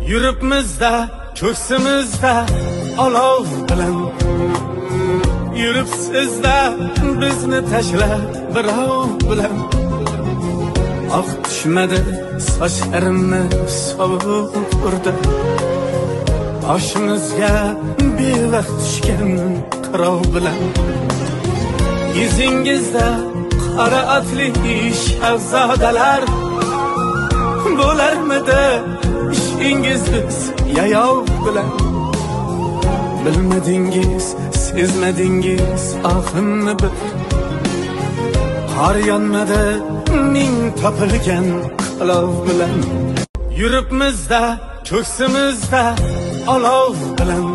Yuribmizda, ko'ksimizda olov bilan. Yuribsizda bizni tashlab birov bilan. Oq tushmadi sochlarimni sovuq urdi. Boshimizga bevaqt tushgan qirov bilan. Yuzingizda qora otli shahzodalar bo'larmidi ishingiz biz yayov bilan. Bilmadingiz, sezmadingiz ahimni bir. Qor yonmadi ming topilgan qilov bilan. Yuribmizda, ko'ksimizda olov bilan.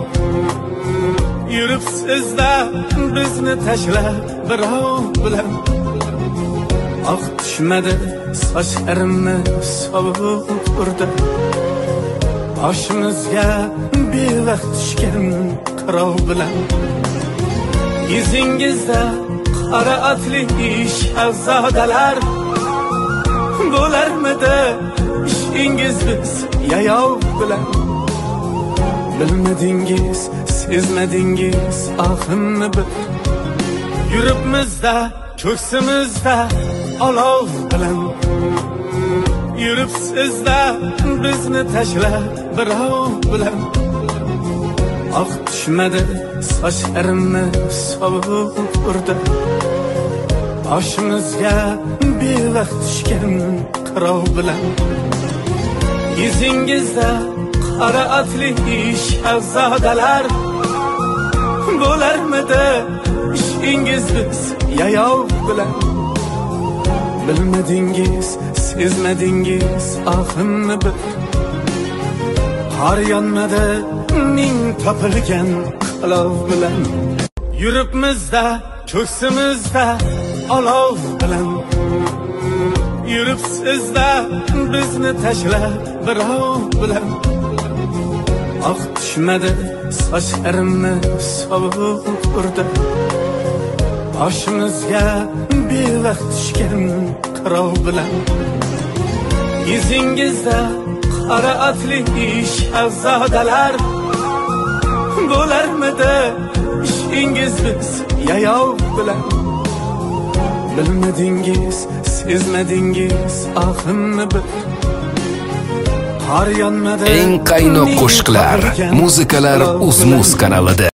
Yuribsizda bizni tashlab birov bilan. Oq tushmadi sochlarimni sovuq urdi. Boshimizga bevaqt tushgan qirov bilan. Yuzingizda qora otli shahzodalar bo'larmidi ishingiz biz yayov bilan. Bilmadingiz, sezmadingiz ahimni bir. Yuribmizda, ko'ksimizda olov bilan. Yuribsizda bizni tashlab birov bilan. Oq tushmadi sochlarimni sovuq urdi. Boshimizga bevaqt tushgan qirov bilan. Yuzingizda qora otli shahzodalar bo'larmidi ishingiz biz yayov bilan. Bilmadingiz, sezmadingiz ahimni bir. Qor yonmadi ming topilgan qilov bilan. Yuribmizda, ko'ksimizda olov bilan. Yuribsizda bizni tashlab birov bilan. Oq tushmadi sochlarimni sovuq urdi. Boshimizga bevaqt tushgan qirov bilan. Yuzingizda qora otli shahzodalar bo'larmidi ishingiz biz yayov bilan. Bilmadingiz, sezmadingiz ahimni bir. Qor yonmadi. Eng qaynoq qo'shiqlar, muzikalar UzMuz kanalida.